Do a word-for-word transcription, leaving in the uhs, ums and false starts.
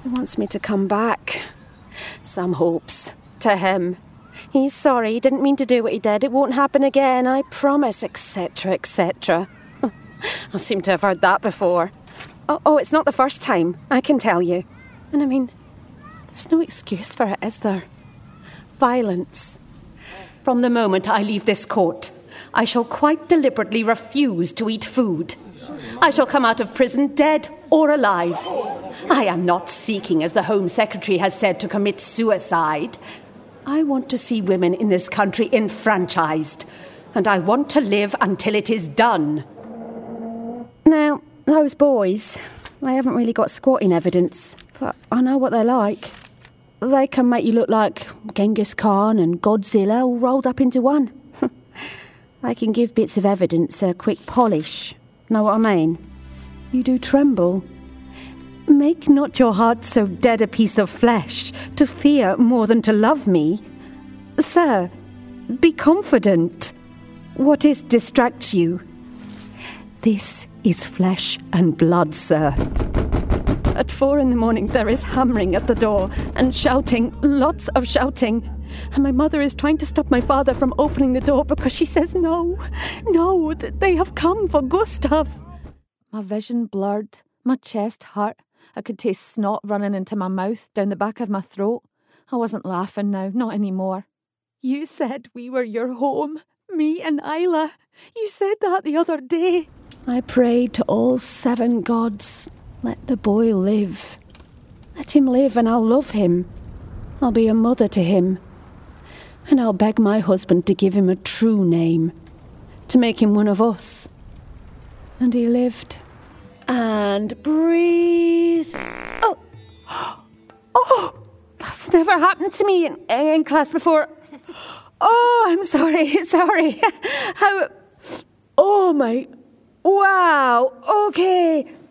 He wants me to come back. Some hopes. To him. He's sorry, he didn't mean to do what he did. It won't happen again, I promise, et cetera, et cetera. I seem to have heard that before. Oh, oh, it's not the first time, I can tell you. And I mean, there's no excuse for it, is there? Violence. From the moment I leave this court, I shall quite deliberately refuse to eat food. I shall come out of prison dead or alive. I am not seeking, as the Home Secretary has said, to commit suicide. I want to see women in this country enfranchised, and I want to live until it is done. Now, those boys, they haven't really got squatting evidence, but I know what they're like. They can make you look like Genghis Khan and Godzilla all rolled up into one. They can give bits of evidence a quick polish. Know what I mean? You do tremble. Make not your heart so dead a piece of flesh to fear more than to love me. Sir, be confident. What is distracts you? This is flesh and blood, sir. At four in the morning there is hammering at the door and shouting, lots of shouting. And my mother is trying to stop my father from opening the door because she says no, no, that they have come for Gustav. My vision blurred, my chest hurt. I could taste snot running into my mouth, down the back of my throat. I wasn't laughing now, not anymore. You said we were your home, me and Isla. You said that the other day. I prayed to all seven gods. Let the boy live. Let him live and I'll love him. I'll be a mother to him. And I'll beg my husband to give him a true name. To make him one of us. And he lived. And breathe. Oh, oh, that's never happened to me in, in class before. Oh, I'm sorry, sorry. How, oh my, wow, okay.